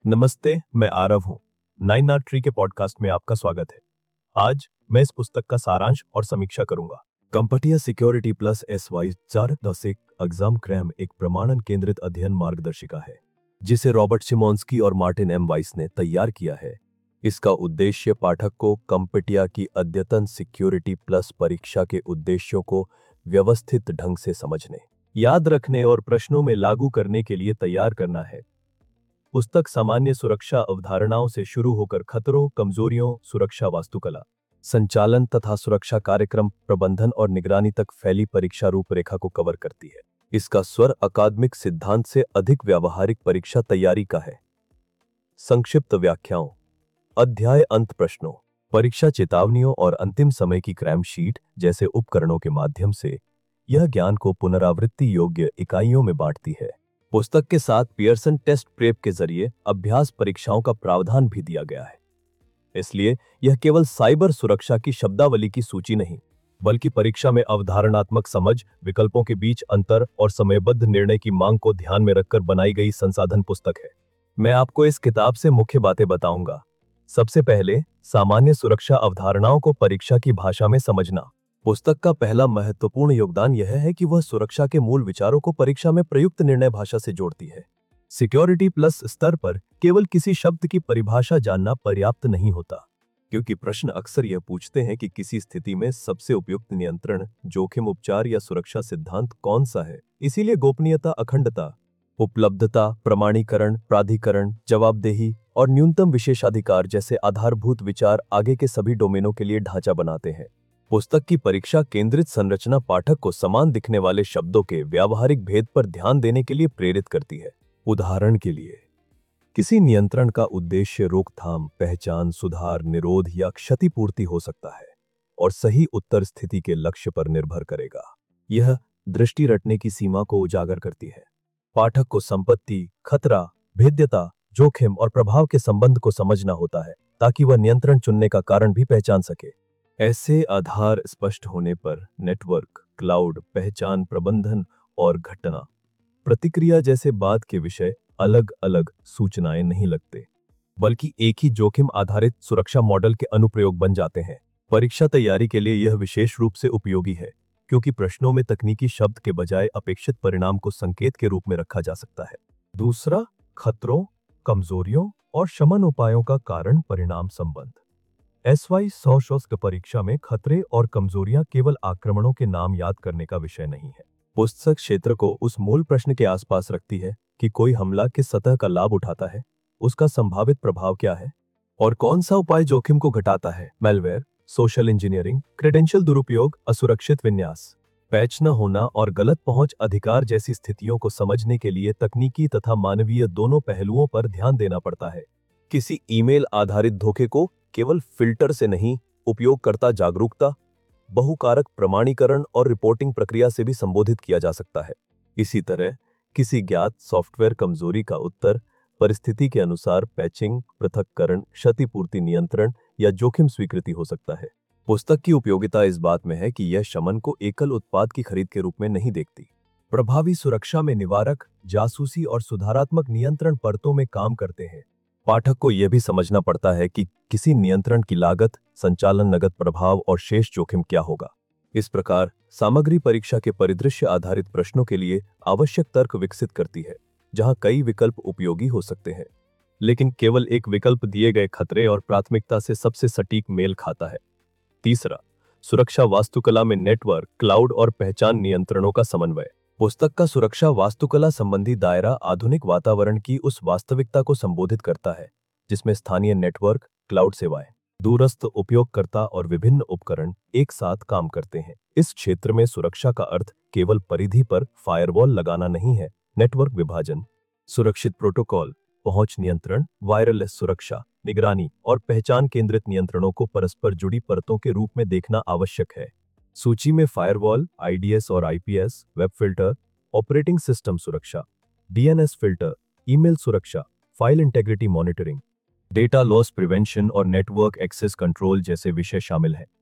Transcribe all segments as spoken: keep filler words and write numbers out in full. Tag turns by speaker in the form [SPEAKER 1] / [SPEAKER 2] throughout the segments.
[SPEAKER 1] नमस्ते, मैं आरव हूँ। नाइन आर ट्री के पॉडकास्ट में आपका स्वागत है। आज मैं इस पुस्तक का सारांश और समीक्षा करूंगा। CompTIA security plus S Y चार दस एक एग्जाम क्रैम एक प्रमाणन केंद्रित अध्ययन मार्गदर्शिका है जिसे रॉबर्ट शिमोन्स्की और मार्टिन एम वाइस ने तैयार किया है। इसका उद्देश्य पाठक को कंपटिया की अद्यतन सिक्योरिटी प्लस परीक्षा के उद्देश्यों को व्यवस्थित ढंग से समझने, याद रखने और प्रश्नों में लागू करने के लिए तैयार करना है। पुस्तक सामान्य सुरक्षा अवधारणाओं से शुरू होकर खतरों, कमजोरियों, सुरक्षा वास्तुकला, संचालन तथा सुरक्षा कार्यक्रम प्रबंधन और निगरानी तक फैली परीक्षा रूपरेखा को कवर करती है। इसका स्वर अकादमिक सिद्धांत से अधिक व्यावहारिक परीक्षा तैयारी का है। संक्षिप्त व्याख्याओं, अध्याय अंत प्रश्नों, परीक्षा चेतावनियों और अंतिम समय की क्रैम शीट जैसे उपकरणों के माध्यम से यह ज्ञान को पुनरावृत्ति योग्य इकाइयों में बांटती है। पुस्तक के साथ पियर्सन टेस्ट प्रेप के जरिए अभ्यास परीक्षाओं का प्रावधान भी दिया गया है। इसलिए यह केवल साइबर सुरक्षा की शब्दावली की सूची नहीं, बल्कि परीक्षा में अवधारणात्मक समझ, विकल्पों के बीच अंतर और समयबद्ध निर्णय की मांग को ध्यान में रखकर बनाई गई संसाधन पुस्तक है। मैं आपको इस किताब से मुख्य बातें बताऊंगा। सबसे पहले, सामान्य सुरक्षा अवधारणाओं को परीक्षा की भाषा में समझना। पुस्तक का पहला महत्वपूर्ण योगदान यह है कि वह सुरक्षा के मूल विचारों को परीक्षा में प्रयुक्त निर्णय भाषा से जोड़ती है। सिक्योरिटी प्लस स्तर पर केवल किसी शब्द की परिभाषा जानना पर्याप्त नहीं होता, क्योंकि प्रश्न अक्सर यह पूछते हैं कि किसी स्थिति में सबसे उपयुक्त नियंत्रण, जोखिम उपचार या सुरक्षा सिद्धांत कौन सा है। इसीलिए गोपनीयता, अखंडता, उपलब्धता, प्रमाणीकरण, प्राधिकरण, जवाबदेही और न्यूनतम विशेषाधिकार जैसे आधारभूत विचार आगे के सभी डोमेनों के लिए ढांचा बनाते हैं। पुस्तक की परीक्षा केंद्रित संरचना पाठक को समान दिखने वाले शब्दों के व्यावहारिक भेद पर ध्यान देने के लिए प्रेरित करती है। उदाहरण के लिए, किसी नियंत्रण का उद्देश्य रोकथाम, पहचान, सुधार, निरोध या क्षतिपूर्ति हो सकता है और सही उत्तर स्थिति के लक्ष्य पर निर्भर करेगा। यह दृष्टि रटने की सीमा को उजागर करती है। पाठक को संपत्ति, खतरा, भेद्यता, जोखिम और प्रभाव के संबंध को समझना होता है ताकि वह नियंत्रण चुनने का कारण भी पहचान सके। ऐसे आधार स्पष्ट होने पर नेटवर्क, क्लाउड, पहचान प्रबंधन और घटना प्रतिक्रिया जैसे बाद के विषय अलग अलग सूचनाएं नहीं लगते, बल्कि एक ही जोखिम आधारित सुरक्षा मॉडल के अनुप्रयोग बन जाते हैं। परीक्षा तैयारी के लिए यह विशेष रूप से उपयोगी है, क्योंकि प्रश्नों में तकनीकी शब्द के बजाय अपेक्षित परिणाम को संकेत के रूप में रखा जा सकता है। दूसरा, खतरों, कमजोरियों और शमन उपायों का कारण परिणाम संबंध। एस वाई सौ शस्त्र परीक्षा में खतरे और कमजोरियां केवल आक्रमणों के नाम याद करने का विषय नहीं है। पुस्तक क्षेत्र को उस मूल प्रश्न के आसपास रखती है कि कोई हमला किस सतह का लाभ उठाता है, उसका संभावित प्रभाव क्या है और कौन सा उपाय जोखिम को घटाता है। मैलवेयर, सोशल इंजीनियरिंग, क्रेडेंशियल दुरुपयोग, असुरक्षित विन्यास, पैच न होना और गलत पहुंच अधिकार जैसी स्थितियों को समझने के लिए तकनीकी तथा मानवीय दोनों पहलुओं पर ध्यान देना पड़ता है। किसी ईमेल आधारित धोखे को केवल फिल्टर से नहीं, उपयोगकर्ता जागरूकता, बहुकारक प्रमाणीकरण और रिपोर्टिंग प्रक्रिया से भी संबोधित किया जा सकता है। इसी तरह किसी ज्ञात सॉफ्टवेयर कमजोरी का उत्तर परिस्थिति के अनुसार पैचिंग, पृथक्करण, क्षतिपूर्ति नियंत्रण या जोखिम स्वीकृति हो सकता है। पुस्तक की उपयोगिता इस बात में है कि यह शमन को एकल उत्पाद की खरीद के रूप में नहीं देखती। प्रभावी सुरक्षा में निवारक, जासूसी और सुधारात्मक नियंत्रण परतों में काम करते हैं। पाठक को यह भी समझना पड़ता है कि किसी नियंत्रण की लागत, संचालन नगद प्रभाव और शेष जोखिम क्या होगा। इस प्रकार सामग्री परीक्षा के परिदृश्य आधारित प्रश्नों के लिए आवश्यक तर्क विकसित करती है, जहां कई विकल्प उपयोगी हो सकते हैं, लेकिन केवल एक विकल्प दिए गए खतरे और प्राथमिकता से सबसे सटीक मेल खाता है। तीसरा, सुरक्षा वास्तुकला में नेटवर्क, क्लाउड और पहचान नियंत्रणों का समन्वय। पुस्तक का सुरक्षा वास्तुकला संबंधी दायरा आधुनिक वातावरण की उस वास्तविकता को संबोधित करता है जिसमें स्थानीय नेटवर्क, क्लाउड सेवाएं, दूरस्थ उपयोगकर्ता और विभिन्न उपकरण एक साथ काम करते हैं। इस क्षेत्र में सुरक्षा का अर्थ केवल परिधि पर फायरवॉल लगाना नहीं है। नेटवर्क विभाजन, सुरक्षित प्रोटोकॉल, पहुंच नियंत्रण, वायरलेस सुरक्षा, निगरानी और पहचान केंद्रित नियंत्रणों को परस्पर जुड़ी परतों के रूप में देखना आवश्यक है। सूची में फायरवॉल, आई डी एस और I P S, web filter, operating system सुरक्षा, D N S filter, email सुरक्षा, file integrity monitoring, data loss prevention और नेटवर्क एक्सेस कंट्रोल जैसे विषय शामिल हैं।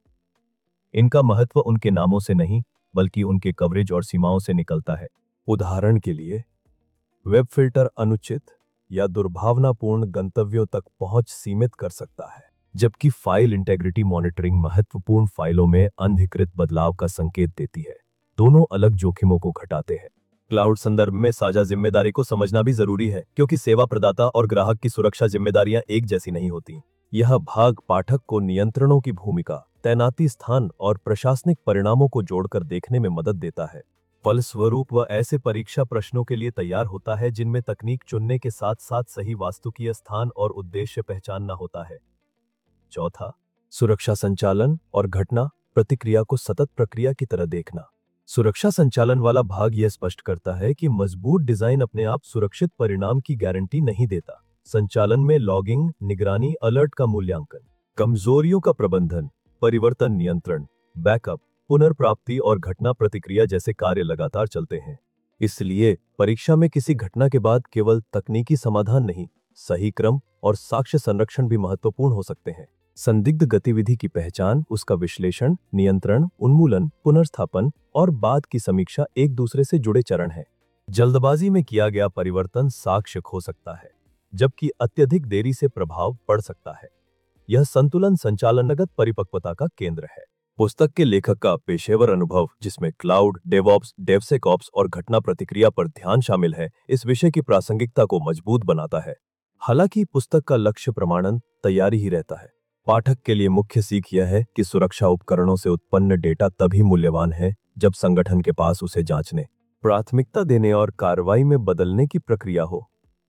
[SPEAKER 1] इनका महत्व उनके नामों से नहीं, बल्कि उनके कवरेज और सीमाओं से निकलता है। उदाहरण के लिए, वेब फिल्टर अनुचित, या दुर्भावनापूर्ण गंतव्यों तक पहुंच सीमित कर सकता है, जबकि फाइल इंटेग्रिटी मॉनिटरिंग महत्वपूर्ण फाइलों में अनधिकृत बदलाव का संकेत देती है। दोनों अलग जोखिमों को घटाते हैं। क्लाउड संदर्भ में साझा जिम्मेदारी को समझना भी जरूरी है, क्योंकि सेवा प्रदाता और ग्राहक की सुरक्षा जिम्मेदारियां एक जैसी नहीं होती। यह भाग पाठक को नियंत्रणों की भूमिका, तैनाती स्थान और प्रशासनिक परिणामों को जोड़कर देखने में मदद देता है। फलस्वरूप वह ऐसे परीक्षा प्रश्नों के लिए तैयार होता है जिनमें तकनीक चुनने के साथ साथ सही वास्तुकीय स्थान और उद्देश्य पहचानना होता है। चौथा, सुरक्षा संचालन और घटना प्रतिक्रिया को सतत प्रक्रिया की तरह देखना। सुरक्षा संचालन वाला भाग यह स्पष्ट करता है कि मजबूत डिजाइन अपने आप सुरक्षित परिणाम की गारंटी नहीं देता। संचालन में लॉगिंग, निगरानी, अलर्ट का मूल्यांकन, कमजोरियों का प्रबंधन, परिवर्तन नियंत्रण, बैकअप, पुनर्प्राप्ति और घटना प्रतिक्रिया जैसे कार्य लगातार चलते हैं। इसलिए परीक्षा में किसी घटना के बाद केवल तकनीकी समाधान नहीं, सही क्रम और साक्ष्य संरक्षण भी महत्वपूर्ण हो सकते हैं। संदिग्ध गतिविधि की पहचान, उसका विश्लेषण, नियंत्रण, उन्मूलन, पुनर्स्थापन और बाद की समीक्षा एक दूसरे से जुड़े चरण हैं। जल्दबाजी में किया गया परिवर्तन साक्ष्य खो सकता है, जबकि अत्यधिक देरी से प्रभाव पड़ सकता है। यह संतुलन संचालनगत परिपक्वता का केंद्र है। पुस्तक के लेखक का पेशेवर अनुभव, जिसमें क्लाउड, डेवऑप्स, डेवसेकऑप्स और घटना प्रतिक्रिया पर ध्यान शामिल है, इस विषय की प्रासंगिकता को मजबूत बनाता है। हालांकि पुस्तक का लक्ष्य प्रमाणन तैयारी ही रहता है, पाठक के लिए मुख्य सीख यह है कि सुरक्षा उपकरणों से उत्पन्न डेटा तभी मूल्यवान है जब संगठन के पास उसे जांचने, प्राथमिकता देने और कार्रवाई में बदलने की प्रक्रिया हो।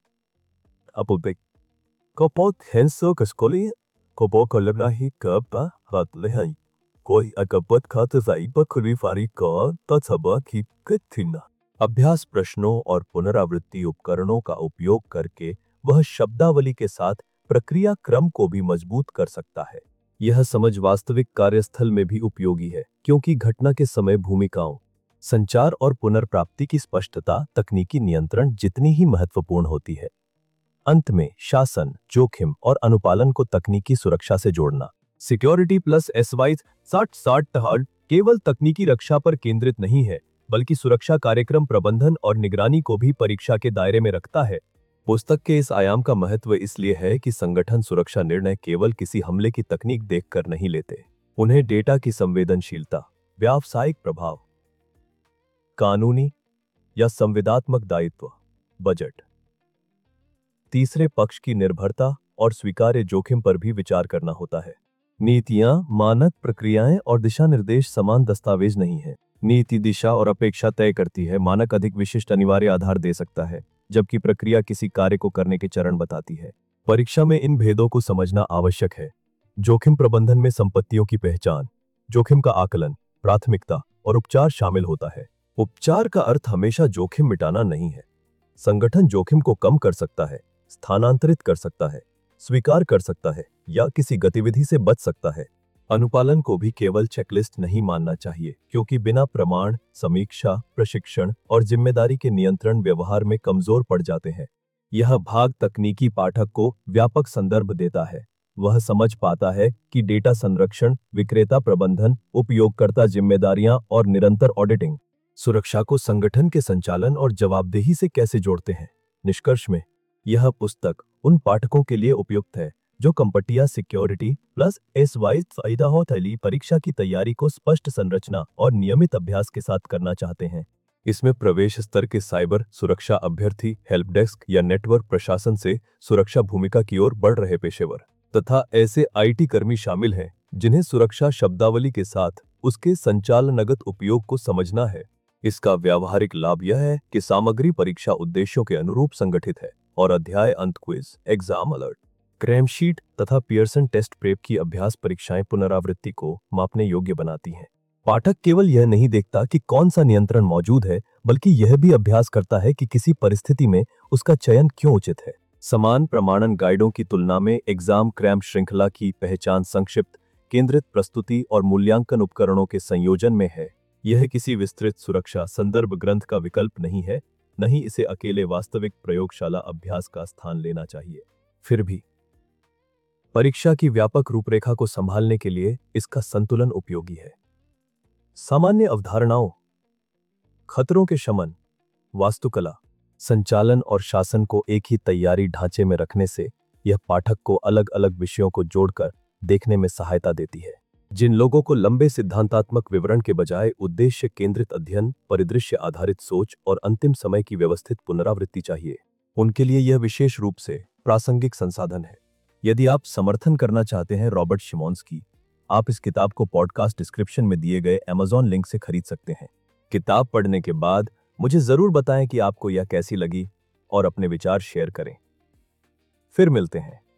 [SPEAKER 1] Appelbeck. Kapot henso kaskoli, kobo kolabnahi kaba hatlehai. कोई अकबत खात जाइबा खुली फारी का तत्सबा की कथिना। अभ्यास प्रश्नों और पुनरावृत्ति उपकरणों का उपयोग करके वह शब्दावली के साथ प्रक्रिया क्रम को भी मजबूत कर सकता है। यह समझ वास्तविक कार्यस्थल में भी उपयोगी है, क्योंकि घटना के समय भूमिकाओं, संचार और पुनर्प्राप्ति की स्पष्टता तकनीकी नियंत्रण जितनी ही महत्वपूर्ण होती है। अंत में शासन, जोखिम और अनुपालन को तकनीकी सुरक्षा से जोड़ना। सिक्योरिटी प्लस एसवाई साठ साठ तहड़ केवल तकनीकी रक्षा पर केंद्रित नहीं है, बल्कि सुरक्षा कार्यक्रम प्रबंधन और निगरानी को भी परीक्षा के दायरे में रखता है। पुस्तक के इस आयाम का महत्व इसलिए है कि संगठन सुरक्षा निर्णय केवल किसी हमले की तकनीक देखकर नहीं लेते। उन्हें डेटा की संवेदनशीलता, व्यावसायिक प्रभाव, कानूनी या संविदात्मक दायित्व, बजट, तीसरे पक्ष की निर्भरता और स्वीकार्य जोखिम पर भी विचार करना होता है। नीतियां, मानक प्रक्रियाएं और दिशा निर्देश समान दस्तावेज नहीं है। नीति दिशा और अपेक्षा तय करती है, मानक अधिक विशिष्ट अनिवार्य आधार दे सकता है, जबकि प्रक्रिया किसी कार्य को करने के चरण बताती है। परीक्षा में इन भेदों को समझना आवश्यक है। जोखिम प्रबंधन में संपत्तियों की पहचान, जोखिम का आकलन, प्राथमिकता और उपचार शामिल होता है। उपचार का अर्थ हमेशा जोखिम मिटाना नहीं है। संगठन जोखिम को कम कर सकता है, स्थानांतरित कर सकता है, स्वीकार कर सकता है या किसी गतिविधि से बच सकता है। अनुपालन को भी केवल चेकलिस्ट नहीं मानना चाहिए, क्योंकि बिना प्रमाण, समीक्षा, प्रशिक्षण और जिम्मेदारी के नियंत्रण व्यवहार में कमजोर पड़ जाते हैं। यह भाग तकनीकी पाठक को व्यापक संदर्भ देता है। वह समझ पाता है कि डेटा संरक्षण, विक्रेता प्रबंधन, उपयोगकर्ता जिम्मेदारियां और निरंतर ऑडिटिंग सुरक्षा को संगठन के संचालन और जवाबदेही से कैसे जोड़ते हैं। निष्कर्ष में यह पुस्तक उन पाठकों के लिए उपयुक्त है जो कंपटिया सिक्योरिटी प्लस एसवाई थैली परीक्षा की तैयारी को स्पष्ट संरचना और नियमित अभ्यास के साथ करना चाहते हैं। इसमें प्रवेश स्तर के साइबर सुरक्षा अभ्यर्थी, हेल्प डेस्क या नेटवर्क प्रशासन से सुरक्षा भूमिका की ओर बढ़ रहे पेशेवर तथा ऐसे आईटी कर्मी शामिल हैं जिन्हें सुरक्षा शब्दावली के साथ उसके संचालनगत उपयोग को समझना है। इसका व्यावहारिक लाभ यह है कि सामग्री परीक्षा उद्देश्यों के अनुरूप संगठित है और अध्याय अंत quiz, exam alert, cram sheet तथा पियर्सन टेस्ट प्रेप की अभ्यास परीक्षाएं पुनरावृत्ति को मापने योग्य बनाती हैं। पाठक केवल यह नहीं देखता कि कौन सा नियंत्रण मौजूद है, बल्कि यह भी अभ्यास करता है कि किसी परिस्थिति में उसका चयन क्यों उचित है। समान प्रमाणन गाइडों की तुलना में एग्जाम क्रैम श्रृंखला की पहचान संक्षिप्त, केंद्रित प्रस्तुति और मूल्यांकन उपकरणों के संयोजन में है। यह किसी विस्तृत सुरक्षा संदर्भ ग्रंथ का विकल्प नहीं है, नहीं इसे अकेले वास्तविक प्रयोगशाला अभ्यास का स्थान लेना चाहिए। फिर भी परीक्षा की व्यापक रूपरेखा को संभालने के लिए इसका संतुलन उपयोगी है। सामान्य अवधारणाओं, खतरों के शमन, वास्तुकला, संचालन और शासन को एक ही तैयारी ढांचे में रखने से यह पाठक को अलग अलग विषयों को जोड़कर देखने में सहायता देती है। जिन लोगों को लंबे सिद्धांतात्मक विवरण के बजाय उद्देश्य केंद्रित अध्ययन, परिदृश्य आधारित सोच और अंतिम समय की व्यवस्थित पुनरावृत्ति चाहिए, उनके लिए यह विशेष रूप से प्रासंगिक संसाधन है। यदि आप समर्थन करना चाहते हैं रॉबर्ट शिमोंस्की, आप इस किताब को पॉडकास्ट डिस्क्रिप्शन में दिए गए अमेज़न लिंक से खरीद सकते हैं। किताब पढ़ने के बाद मुझे जरूर बताएं कि आपको यह कैसी लगी और अपने विचार शेयर करें। फिर मिलते हैं।